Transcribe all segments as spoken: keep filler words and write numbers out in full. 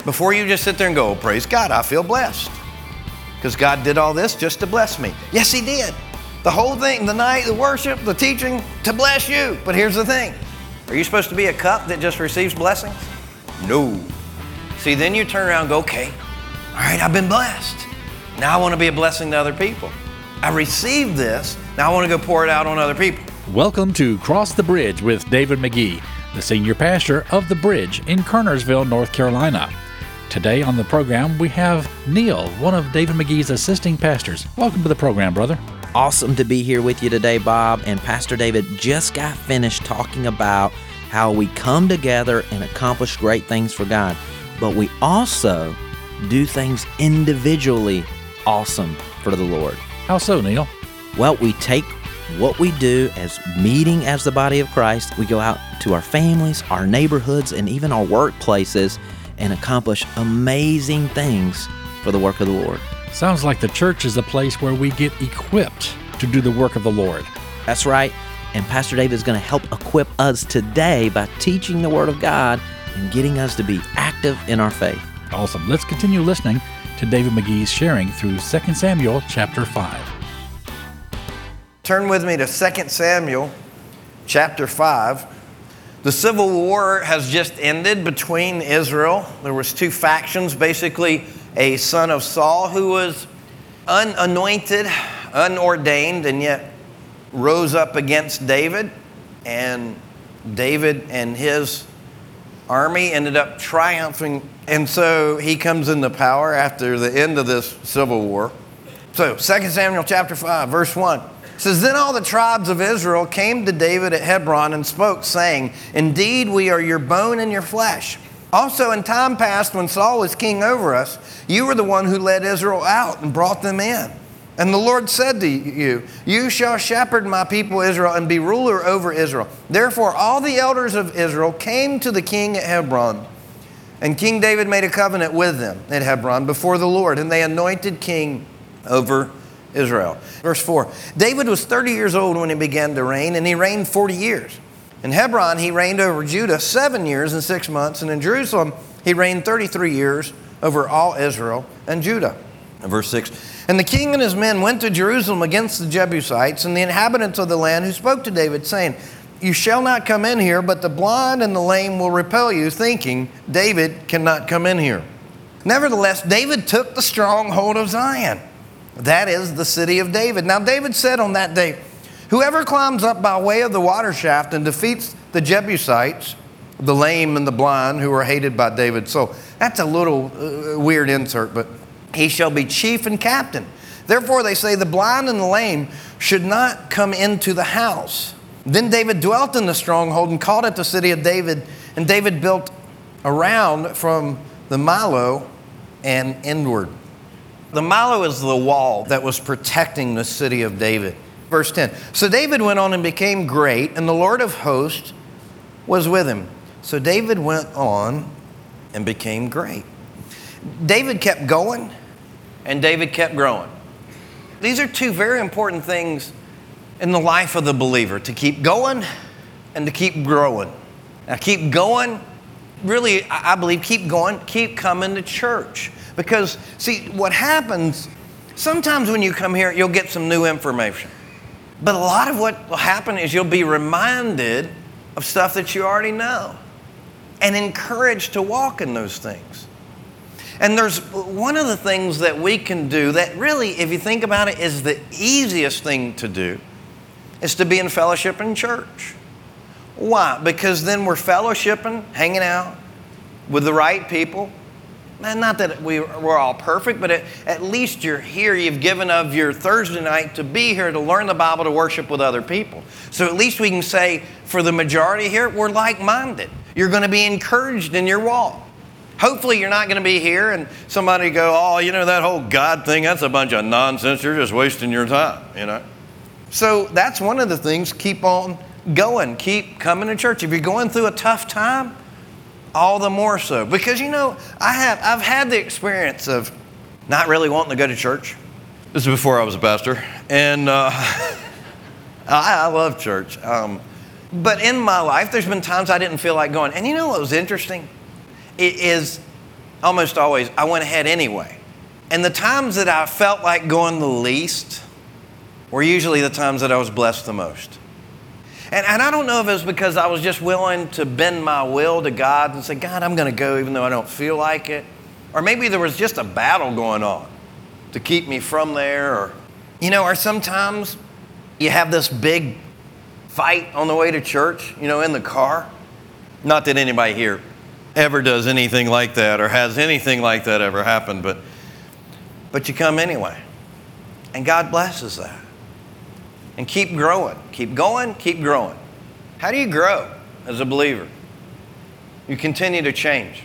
Before you just sit there and go, oh, praise God, I feel blessed. Because God did all this just to bless me. Yes, He did. The whole thing, the night, the worship, the teaching, to bless you. But here's the thing. Are you supposed to be a cup that just receives blessings? No. See, then you turn around and go, okay, all right, I've been blessed. Now I want to be a blessing to other people. I received this. Now I want to go pour it out on other people. Welcome to Cross the Bridge with David McGee, the senior pastor of The Bridge in Kernersville, North Carolina. Today on the program, we have Neil, one of David McGee's assisting pastors. Welcome to the program, brother. Awesome to be here with you today, Bob. And Pastor David just got finished talking about how we come together and accomplish great things for God, but we also do things individually awesome for the Lord. How so, Neil? Well, we take what we do as meeting as the body of Christ. We go out to our families, our neighborhoods, and even our workplaces and accomplish amazing things for the work of the Lord. Sounds like the church is a place where we get equipped to do the work of the Lord. That's right. And Pastor David is going to help equip us today by teaching the Word of God and getting us to be active in our faith. Awesome. Let's continue listening to David McGee's sharing through Second Samuel chapter five. Turn with me to Second Samuel chapter five. The civil war has just ended between Israel. There was two factions, basically a son of Saul who was unanointed, unordained, and yet rose up against David. And David and his army ended up triumphing. And so he comes into power after the end of this civil war. So Second Samuel chapter five, verse one. It says, Then all the tribes of Israel came to David at Hebron and spoke, saying, Indeed, we are your bone and your flesh. Also in time past, when Saul was king over us, you were the one who led Israel out and brought them in. And the Lord said to you, You shall shepherd my people Israel and be ruler over Israel. Therefore all the elders of Israel came to the king at Hebron. And King David made a covenant with them at Hebron before the Lord, and they anointed king over Israel. Verse four, David was thirty years old when he began to reign, and he reigned forty years. In Hebron, he reigned over Judah seven years and six months, and in Jerusalem, he reigned thirty-three years over all Israel and Judah. And verse six, And the king and his men went to Jerusalem against the Jebusites and the inhabitants of the land, who spoke to David, saying, You shall not come in here, but the blind and the lame will repel you, thinking, David cannot come in here. Nevertheless, David took the stronghold of Zion. That is the city of David. Now David said on that day, Whoever climbs up by way of the water shaft and defeats the Jebusites, the lame and the blind, who are hated by David. So that's a little uh, weird insert, but he shall be chief and captain. Therefore they say the blind and the lame should not come into the house. Then David dwelt in the stronghold and called it the city of David. And David built around from the Millo and inward. The Millo is the wall that was protecting the city of David. Verse ten. So David went on and became great, and the Lord of hosts was with him. So David went on and became great. David kept going, and David kept growing. These are two very important things in the life of the believer, to keep going and to keep growing. Now keep going, really, I believe, keep going, keep coming to church. Because, see, what happens, sometimes when you come here, you'll get some new information. But a lot of what will happen is you'll be reminded of stuff that you already know and encouraged to walk in those things. And there's one of the things that we can do that really, if you think about it, is the easiest thing to do, is to be in fellowship in church. Why? Because then we're fellowshipping, hanging out with the right people. And not that we, we're all perfect, but at, at least you're here. You've given of your Thursday night to be here to learn the Bible, to worship with other people. So at least we can say, for the majority here, we're like-minded. You're going to be encouraged in your walk. Hopefully you're not going to be here and somebody go, oh, you know, that whole God thing, that's a bunch of nonsense. You're just wasting your time, you know. So that's one of the things. Keep on going. Keep coming to church. If you're going through a tough time, all the more so. Because, you know, I have, I've had the experience of not really wanting to go to church. This is before I was a pastor. And uh, I, I love church. Um, but in my life, there's been times I didn't feel like going. And you know what was interesting? It is almost always, I went ahead anyway. And the times that I felt like going the least were usually the times that I was blessed the most. And, and I don't know if it was because I was just willing to bend my will to God and say, God, I'm going to go even though I don't feel like it. Or maybe there was just a battle going on to keep me from there. Or, you know, or sometimes you have this big fight on the way to church, you know, in the car. Not that anybody here ever does anything like that or has anything like that ever happen, but but you come anyway. And God blesses that. And keep growing. Keep going, keep growing. How do you grow as a believer? You continue to change.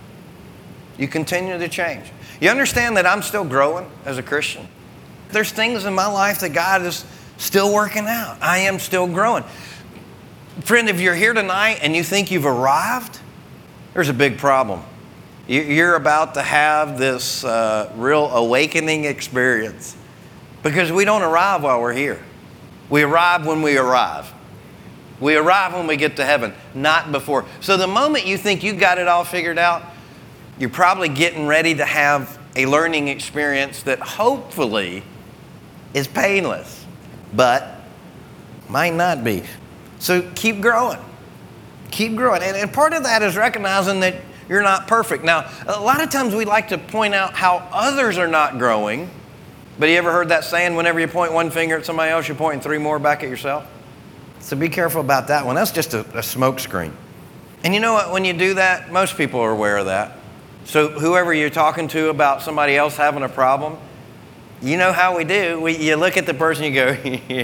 You continue to change. You understand that I'm still growing as a Christian? There's things in my life that God is still working out. I am still growing. Friend, if you're here tonight and you think you've arrived, there's a big problem. You're about to have this uh, real awakening experience because we don't arrive while we're here. We arrive when we arrive. We arrive when we get to heaven, not before. So the moment you think you got it all figured out, you're probably getting ready to have a learning experience that hopefully is painless, but might not be. So keep growing. Keep growing. And, and part of that is recognizing that you're not perfect. Now, a lot of times we like to point out how others are not growing. But you ever heard that saying, whenever you point one finger at somebody else, you're pointing three more back at yourself? So be careful about that one. That's just a, a smoke screen. And you know what? When you do that, most people are aware of that. So whoever you're talking to about somebody else having a problem, you know how we do. We, you look at the person, you go,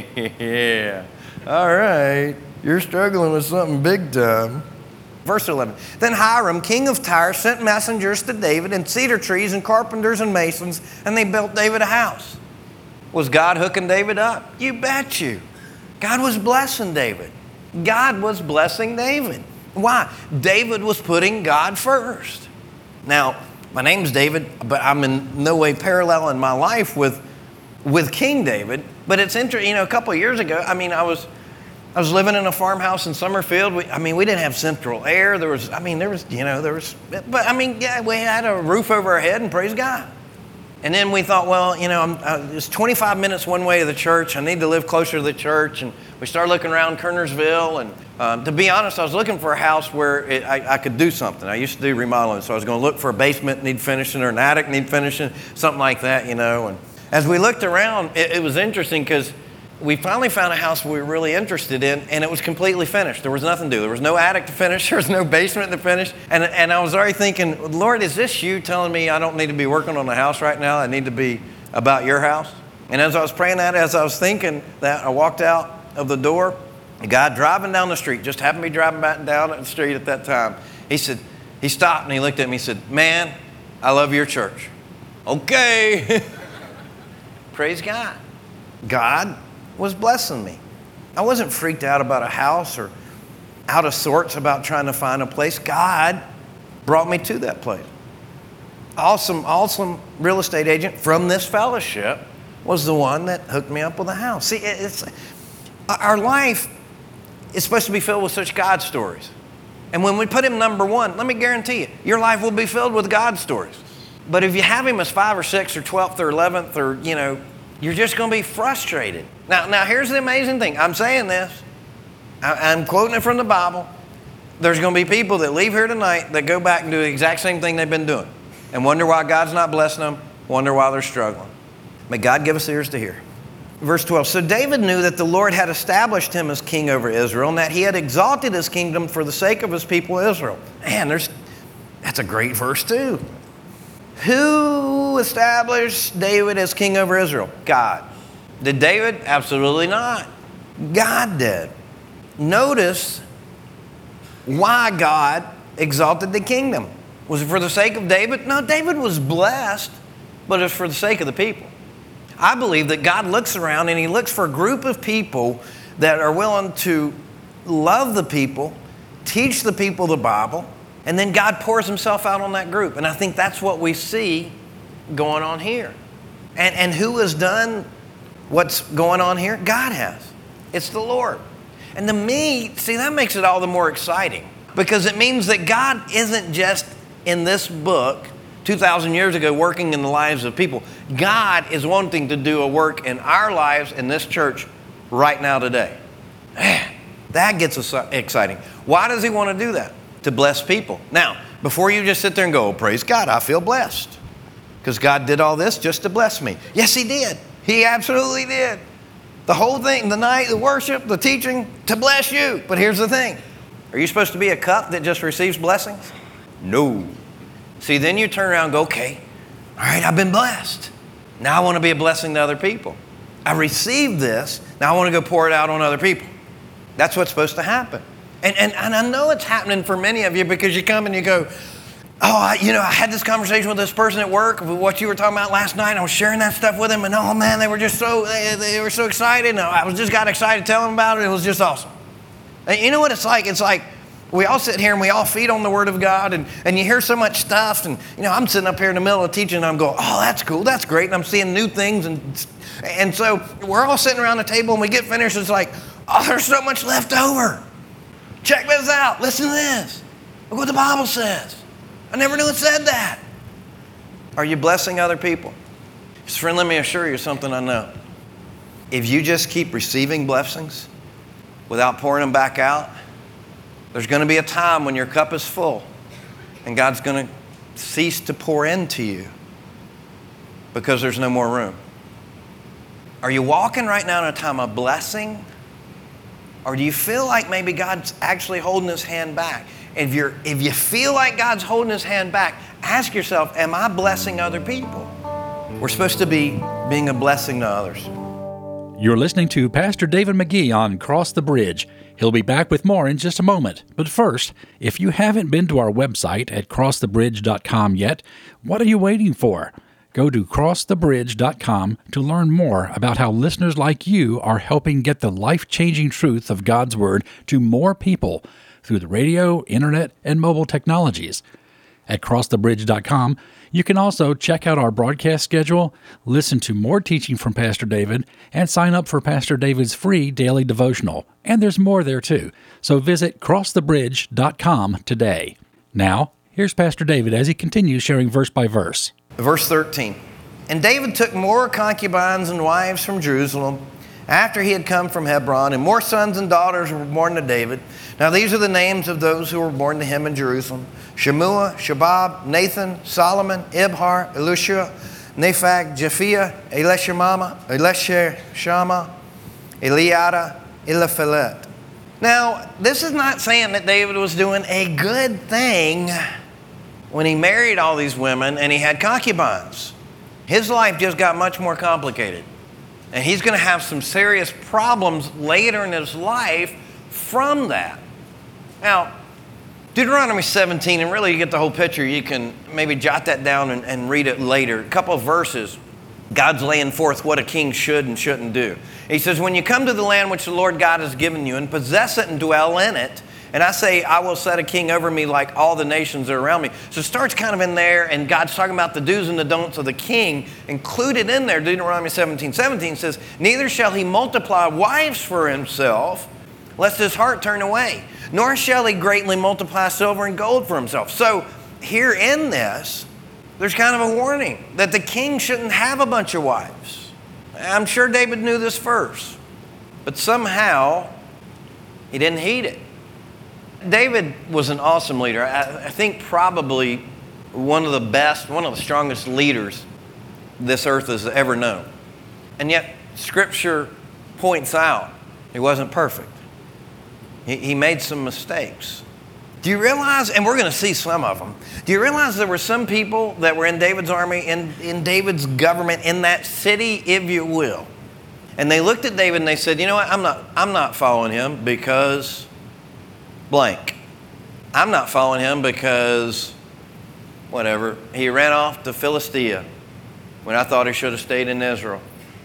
yeah, all right, you're struggling with something big time. Verse eleven, then Hiram, king of Tyre, sent messengers to David and cedar trees and carpenters and masons, and they built David a house. Was God hooking David up? You bet you. God was blessing David. God was blessing David. Why? David was putting God first. Now, my name's David, but I'm in no way paralleling my life with, with King David. But it's interesting, you know, a couple of years ago, I mean, I was... I was living in a farmhouse in Summerfield. We, I mean, we didn't have central air. There was, I mean, there was, you know, there was, but I mean, yeah, we had a roof over our head and praise God. And then we thought, well, you know, I'm, uh, it's twenty-five minutes one way to the church. I need to live closer to the church. And we started looking around Kernersville. And um, to be honest, I was looking for a house where it, I, I could do something. I used to do remodeling. So I was going to look for a basement need finishing or an attic need finishing, something like that, you know. And as we looked around, it, it was interesting because we finally found a house we were really interested in, and it was completely finished. There was nothing to do. There was no attic to finish. There was no basement to finish. And, and I was already thinking, Lord, is this you telling me I don't need to be working on the house right now? I need to be about your house? And as I was praying that, as I was thinking that, I walked out of the door. A guy driving down the street, just happened to be driving back down the street at that time. He said, he stopped and he looked at me. He said, man, I love your church. Okay. Praise God. God was blessing me. I wasn't freaked out about a house or out of sorts about trying to find a place. God brought me to that place. Awesome, awesome real estate agent from this fellowship was the one that hooked me up with a house. See, it's our life is supposed to be filled with such God stories. And when we put him number one, let me guarantee you, your life will be filled with God stories. But if you have him as five or six or twelfth or eleventh or, you know, you're just going to be frustrated. Now, now here's the amazing thing. I'm saying this. I, I'm quoting it from the Bible. There's going to be people that leave here tonight that go back and do the exact same thing they've been doing and wonder why God's not blessing them, wonder why they're struggling. May God give us ears to hear. Verse twelve, so David knew that the Lord had established him as king over Israel and that he had exalted his kingdom for the sake of his people Israel. Man, there's, that's a great verse too. Who established David as king over Israel? God. Did David? Absolutely not. God did. Notice why God exalted the kingdom. Was it for the sake of David? No, David was blessed, but it was for the sake of the people. I believe that God looks around and he looks for a group of people that are willing to love the people, teach the people the Bible, and then God pours himself out on that group. And I think that's what we see going on here. And, and who has done what's going on here? God has. It's the Lord. And to me, see, that makes it all the more exciting because it means that God isn't just in this book two thousand years ago working in the lives of people. God is wanting to do a work in our lives in this church right now today. Man, that gets us exciting. Why does he want to do that? To bless people. Now, before you just sit there and go, oh, praise God, I feel blessed. Because God did all this just to bless me. Yes, he did. He absolutely did. The whole thing, the night, the worship, the teaching, to bless you. But here's the thing. Are you supposed to be a cup that just receives blessings? No. See, then you turn around and go, okay, all right, I've been blessed. Now I want to be a blessing to other people. I received this. Now I want to go pour it out on other people. That's what's supposed to happen. And, and, and I know it's happening for many of you because you come and you go, oh, I, you know, I had this conversation with this person at work, what you were talking about last night. I was sharing that stuff with them, and oh man, they were just so they, they were so excited. And I was just got excited telling them about it. It was just awesome. And you know what it's like? It's like we all sit here and we all feed on the Word of God, and, and you hear so much stuff. And you know, I'm sitting up here in the middle of teaching, and I'm going, oh, that's cool, that's great, and I'm seeing new things, and and so we're all sitting around the table, and we get finished. It's like, oh, there's so much left over. Check this out. Listen to this. Look what the Bible says. I never knew it said that. Are you blessing other people? Friend, let me assure you something I know. If you just keep receiving blessings without pouring them back out, there's going to be a time when your cup is full and God's going to cease to pour into you because there's no more room. Are you walking right now in a time of blessing? Or do you feel like maybe God's actually holding his hand back? If you're, if you feel like God's holding his hand back, ask yourself, am I blessing other people? We're supposed to be being a blessing to others. You're listening to Pastor David McGee on Cross the Bridge. He'll be back with more in just a moment. But first, if you haven't been to our website at cross the bridge dot com yet, what are you waiting for? Go to cross the bridge dot com to learn more about how listeners like you are helping get the life-changing truth of God's Word to more people through the radio, internet, and mobile technologies. At cross the bridge dot com, you can also check out our broadcast schedule, listen to more teaching from Pastor David, and sign up for Pastor David's free daily devotional. And there's more there too. So visit cross the bridge dot com today. Now, here's Pastor David as he continues sharing verse by verse. Verse thirteen. And David took more concubines and wives from Jerusalem after he had come from Hebron, and more sons and daughters were born to David. Now these are the names of those who were born to him in Jerusalem: Shemua, Shabab, Nathan, Solomon, Ibhar, Elisha, Nephag, Japhiah, Elishama, Elishama, Eliada, Eliphelet. Now, this is not saying that David was doing a good thing when he married all these women and he had concubines. His life just got much more complicated. And he's going to have some serious problems later in his life from that. Now, Deuteronomy seventeen, and really you get the whole picture. You can maybe jot that down and, and read it later. A couple of verses, God's laying forth what a king should and shouldn't do. He says, when you come to the land which the Lord God has given you and possess it and dwell in it, and I say, I will set a king over me like all the nations that are around me. So it starts kind of in there, and God's talking about the do's and the don'ts of the king. Included in there, Deuteronomy seventeen seventeen says, neither shall he multiply wives for himself, lest his heart turn away, nor shall he greatly multiply silver and gold for himself. So here in this, there's kind of a warning that the king shouldn't have a bunch of wives. I'm sure David knew this first, but somehow he didn't heed it. David was an awesome leader. I, I think probably one of the best, one of the strongest leaders this earth has ever known. And yet, Scripture points out he wasn't perfect. He, he made some mistakes. Do you realize, and we're going to see some of them, do you realize there were some people that were in David's army, in, in David's government, in that city, if you will, and they looked at David and they said, you know what, I'm not, I'm not following him because blank. I'm not following him because whatever. He ran off to Philistia when I thought he should have stayed in Israel.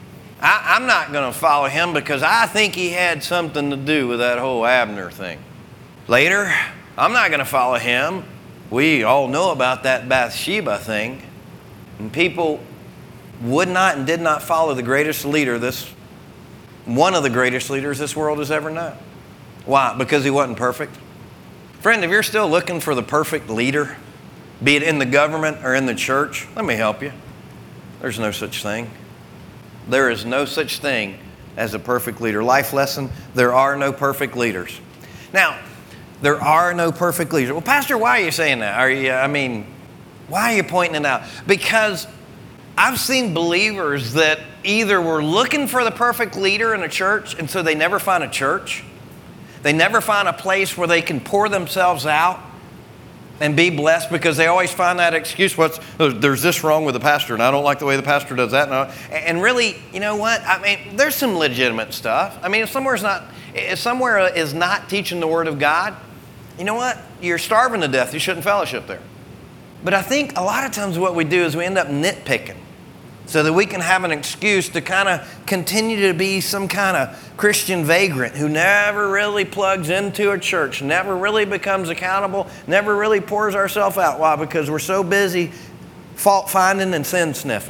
I, I'm not going to follow him because I think he had something to do with that whole Abner thing. Later, I'm not going to follow him. We all know about that Bathsheba thing. And people would not and did not follow the greatest leader, this one of the greatest leaders this world has ever known. Why? Because he wasn't perfect? Friend, if you're still looking for the perfect leader, be it in the government or in the church. Let me help you. There's no such thing. There is no such thing as a perfect leader. Life lesson, there are no perfect leaders. Now, there are no perfect leaders. Well, Pastor, why are you saying that? Are you, I mean, why are you pointing it out? Because I've seen believers that either were looking for the perfect leader in a church, and so they never find a church. They never find a place where they can pour themselves out and be blessed, because they always find that excuse, what's, there's this wrong with the pastor, and I don't like the way the pastor does that. No. And really, you know what? I mean, there's some legitimate stuff. I mean, if somewhere's not, if somewhere is not teaching the Word of God, you know what? You're starving to death. You shouldn't fellowship there. But I think a lot of times what we do is we end up nitpicking so that we can have an excuse to kind of continue to be some kind of Christian vagrant who never really plugs into a church, never really becomes accountable, never really pours ourselves out. Why? Because we're so busy fault finding and sin sniffing.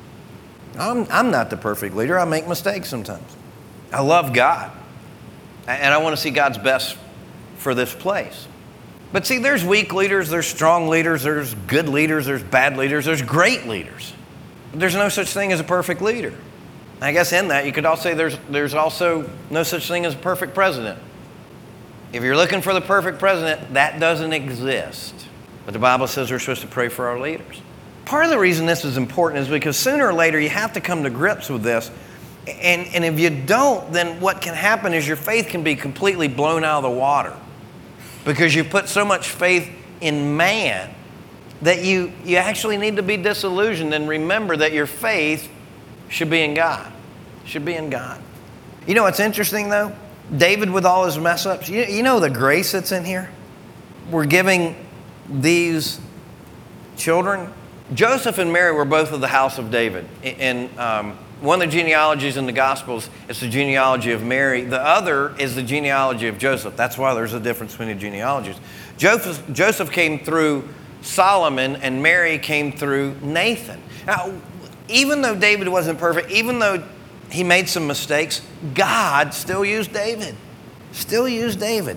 I'm, I'm not the perfect leader. I make mistakes sometimes. I love God, and I want to see God's best for this place. But see, there's weak leaders, there's strong leaders, there's good leaders, there's bad leaders, there's great leaders. But there's no such thing as a perfect leader. I guess in that, you could also say there's, there's also no such thing as a perfect president. If you're looking for the perfect president, that doesn't exist. But the Bible says we're supposed to pray for our leaders. Part of the reason this is important is because sooner or later you have to come to grips with this. And, and if you don't, then what can happen is your faith can be completely blown out of the water, because you put so much faith in man that you, you actually need to be disillusioned and remember that your faith should be in God. Should be in God. You know what's interesting though? David, with all his mess ups, you, you know the grace that's in here? We're giving these children. Joseph and Mary were both of the house of David. And um, one of the genealogies in the Gospels is the genealogy of Mary. The other is the genealogy of Joseph. That's why there's a difference between the genealogies. Joseph, Joseph came through Solomon, and Mary came through Nathan. Now, even though David wasn't perfect, even though he made some mistakes, God still used David. Still used David.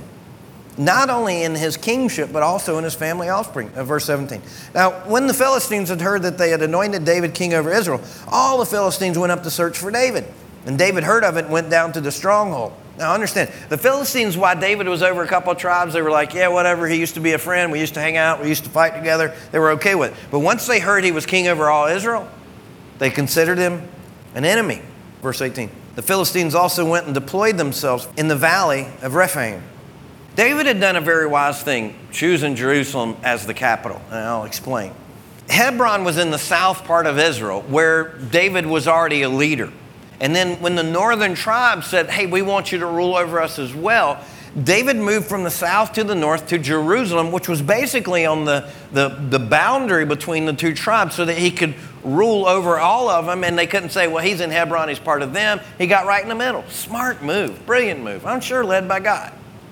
Not only in his kingship, but also in his family offspring. Uh, verse seventeen. Now, when the Philistines had heard that they had anointed David king over Israel, all the Philistines went up to search for David. And David heard of it and went down to the stronghold. Now, understand, the Philistines, while David was over a couple of tribes, they were like, yeah, whatever, he used to be a friend, we used to hang out, we used to fight together. They were okay with it. But once they heard he was king over all Israel, they considered him an enemy. Verse eighteen. The Philistines also went and deployed themselves in the valley of Rephaim. David had done a very wise thing, choosing Jerusalem as the capital, and I'll explain. Hebron was in the south part of Israel, where David was already a leader. And then when the northern tribes said, hey, we want you to rule over us as well, David moved from the south to the north to Jerusalem, which was basically on the, the, the boundary between the two tribes, so that he could rule over all of them, and they couldn't say, well, he's in Hebron, he's part of them. He got right in the middle. Smart move, brilliant move. I'm sure led by God.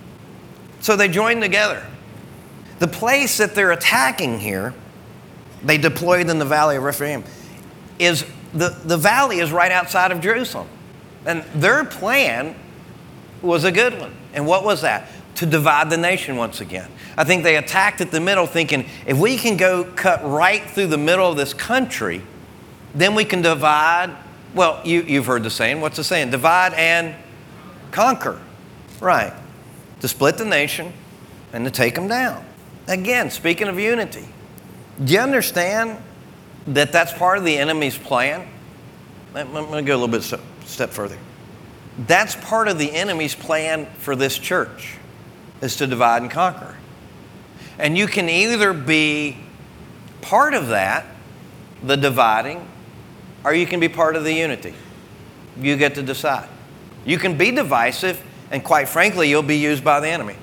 So they joined together. The place that they're attacking here, they deployed in the valley of Rephaim, is the, the valley is right outside of Jerusalem. And their plan was a good one. And what was that? To divide the nation once again. I think they attacked at the middle thinking, if we can go cut right through the middle of this country, then we can divide. Well, you, you've heard the saying. What's the saying? Divide and conquer. Right. To split the nation and to take them down. Again, speaking of unity, do you understand that that's part of the enemy's plan? I'm going to go a little bit step further. That's part of the enemy's plan for this church, is to divide and conquer. And you can either be part of that, the dividing, or you can be part of the unity. You get to decide. You can be divisive, and quite frankly, you'll be used by the enemy.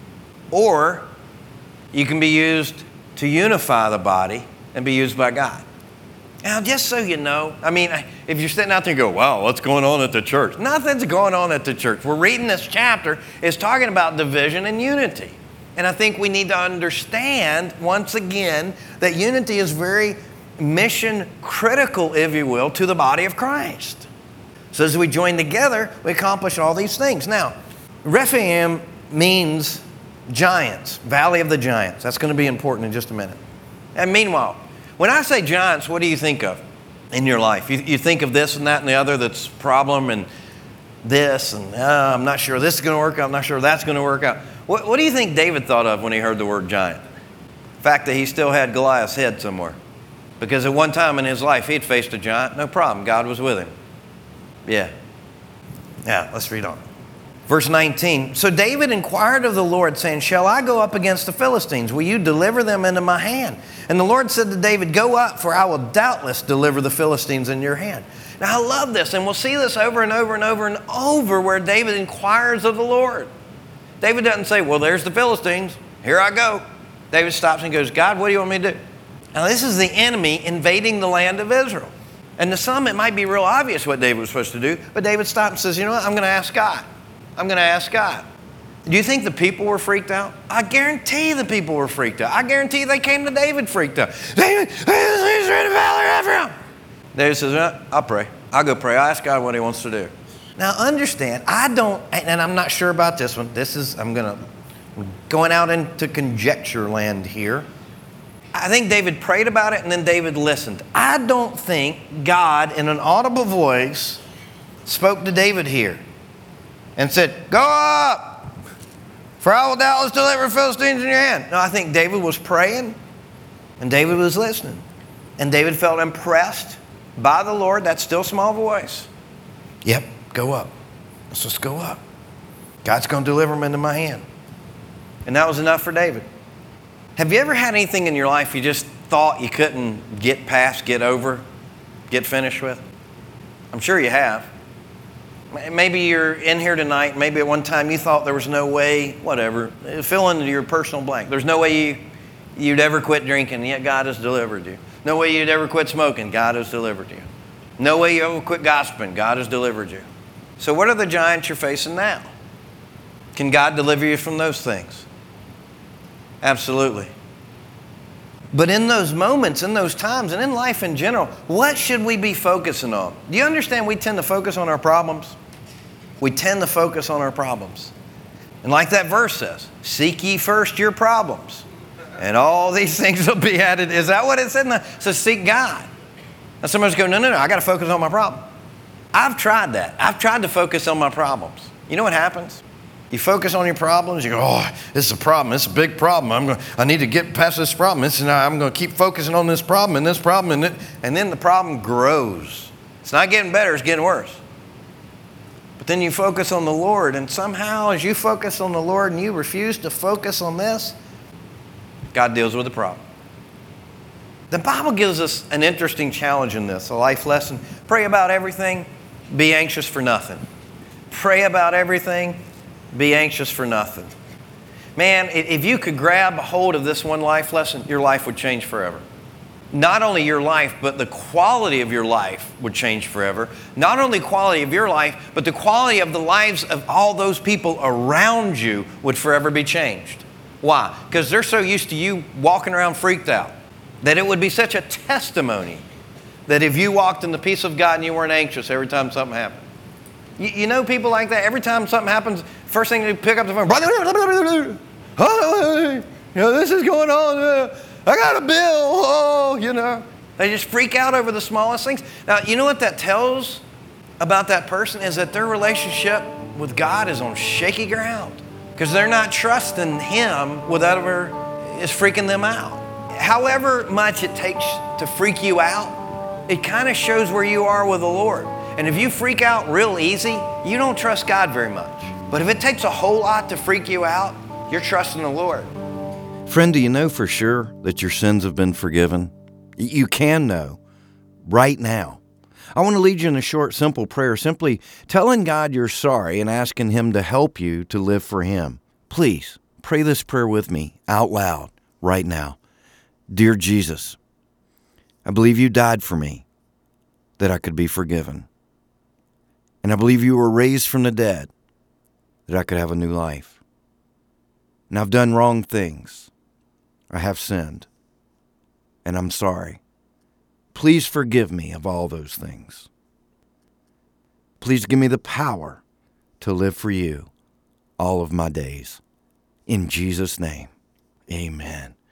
Or you can be used to unify the body and be used by God. Now, just so you know, I mean, if you're sitting out there and go, wow, what's going on at the church? Nothing's going on at the church. We're reading this chapter. It's talking about division and unity. And I think we need to understand, once again, that unity is very mission critical, if you will, to the body of Christ. So as we join together, we accomplish all these things. Now, Rephaim means giants, valley of the giants. That's going to be important in just a minute. And meanwhile, when I say giants, what do you think of in your life? You, you think of this and that and the other that's a problem, and this, and uh, I'm not sure this is going to work out, I'm not sure that's going to work out. What, what do you think David thought of when he heard the word giant? The fact that he still had Goliath's head somewhere. Because at one time in his life, he'd faced a giant, no problem, God was with him. Yeah. Yeah, let's read on. Verse nineteen, so David inquired of the Lord, saying, shall I go up against the Philistines? Will you deliver them into my hand? And the Lord said to David, go up, for I will doubtless deliver the Philistines in your hand. Now, I love this, and we'll see this over and over and over and over where David inquires of the Lord. David doesn't say, well, there's the Philistines. Here I go. David stops and goes, God, what do you want me to do? Now, this is the enemy invading the land of Israel. And to some, it might be real obvious what David was supposed to do, but David stopped and says, you know what, I'm going to ask God. I'm going to ask God. Do you think the people were freaked out? I guarantee the people were freaked out. I guarantee they came to David freaked out. David, he's ready to valor Ephraim. David says, well, I'll pray. I'll go pray. I'll ask God what he wants to do. Now understand, I don't, and I'm not sure about this one. This is, I'm going to, going out into conjecture land here. I think David prayed about it and then David listened. I don't think God in an audible voice spoke to David here and said, go up, for I will doubtless deliver Philistines in your hand. No, I think David was praying and David was listening. And David felt impressed by the Lord, that still small voice. Yep, go up. Let's just go up. God's going to deliver them into my hand. And that was enough for David. Have you ever had anything in your life you just thought you couldn't get past, get over, get finished with? I'm sure you have. Maybe you're in here tonight, maybe at one time you thought there was no way, whatever, fill in your personal blank. There's no way you, you'd ever quit drinking, yet God has delivered you. No way you'd ever quit smoking, God has delivered you. No way you ever quit gossiping, God has delivered you. So what are the giants you're facing now? Can God deliver you from those things? Absolutely. But in those moments, in those times, and in life in general, what should we be focusing on? Do you understand we tend to focus on our problems? We tend to focus on our problems. And like that verse says, seek ye first your problems, and all these things will be added. Is that what it said? It says seek God. And somebody's going, no, no, no, I got to focus on my problem. I've tried that. I've tried to focus on my problems. You know what happens? You focus on your problems, you go, oh, this is a problem. This is a big problem. I'm going, I need to get past this problem. This is, I'm going to keep focusing on this problem and this problem. And, it, and then the problem grows. It's not getting better, it's getting worse. But then you focus on the Lord, and somehow as you focus on the Lord and you refuse to focus on this, God deals with the problem. The Bible gives us an interesting challenge in this, a life lesson. Pray about everything, be anxious for nothing. Pray about everything, be anxious for nothing. Man, if you could grab a hold of this one life lesson, your life would change forever. Not only your life, but the quality of your life would change forever. Not only quality of your life, but the quality of the lives of all those people around you would forever be changed. Why? Because they're so used to you walking around freaked out that it would be such a testimony that if you walked in the peace of God and you weren't anxious every time something happened. You, you know people like that? Every time something happens, first thing they pick up the phone, you know, this is going on. I got a bill. Oh, you know. They just freak out over the smallest things. Now, you know what that tells about that person is that their relationship with God is on shaky ground because they're not trusting Him with whatever is freaking them out. However much it takes to freak you out, it kind of shows where you are with the Lord. And if you freak out real easy, you don't trust God very much. But if it takes a whole lot to freak you out, you're trusting the Lord. Friend, do you know for sure that your sins have been forgiven? You can know right now. I want to lead you in a short, simple prayer, simply telling God you're sorry and asking Him to help you to live for Him. Please pray this prayer with me out loud right now. Dear Jesus, I believe you died for me that I could be forgiven. And I believe you were raised from the dead that I could have a new life. And I've done wrong things. I have sinned. And I'm sorry. Please forgive me of all those things. Please give me the power to live for you all of my days. In Jesus' name, amen.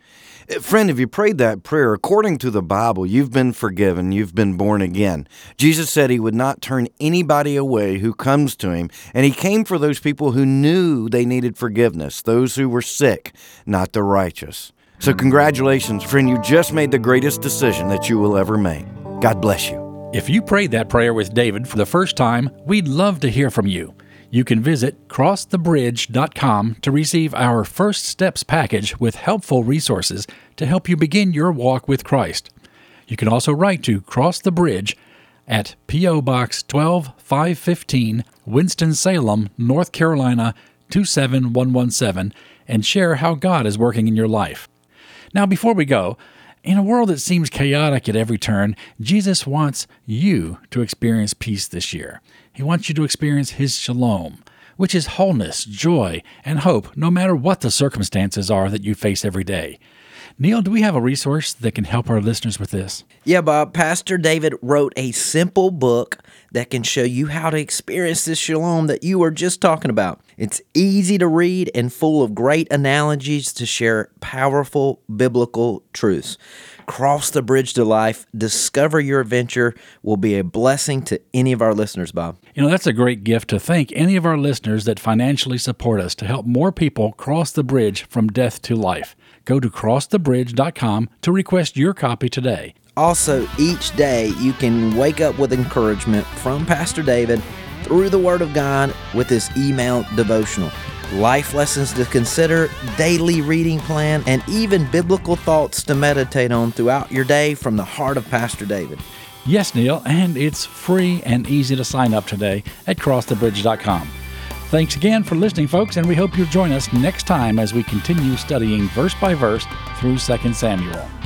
Friend, if you prayed that prayer, according to the Bible, you've been forgiven, you've been born again. Jesus said he would not turn anybody away who comes to him, and he came for those people who knew they needed forgiveness, those who were sick, not the righteous. So congratulations, friend, you just made the greatest decision that you will ever make. God bless you. If you prayed that prayer with David for the first time, we'd love to hear from you. You can visit cross the bridge dot com to receive our First Steps package with helpful resources to help you begin your walk with Christ. You can also write to Cross the Bridge at P O. Box twelve five fifteen, Winston-Salem, North Carolina two seven one one seven, and share how God is working in your life. Now, before we go, in a world that seems chaotic at every turn, Jesus wants you to experience peace this year. He wants you to experience His shalom, which is wholeness, joy, and hope, no matter what the circumstances are that you face every day. Neil, do we have a resource that can help our listeners with this? Yeah, Bob. Pastor David wrote a simple book that can show you how to experience this shalom that you were just talking about. It's easy to read and full of great analogies to share powerful biblical truths. Cross the Bridge to Life. Discover your adventure will be a blessing to any of our listeners, Bob. You know, that's a great gift to thank any of our listeners that financially support us to help more people cross the bridge from death to life. Go to cross the bridge dot com to request your copy today. Also, each day you can wake up with encouragement from Pastor David through the Word of God with his email devotional. Life lessons to consider, daily reading plan, and even biblical thoughts to meditate on throughout your day from the heart of Pastor David. Yes, Neil, and it's free and easy to sign up today at cross the bridge dot com. Thanks again for listening, folks, and we hope you'll join us next time as we continue studying verse by verse through Second Samuel.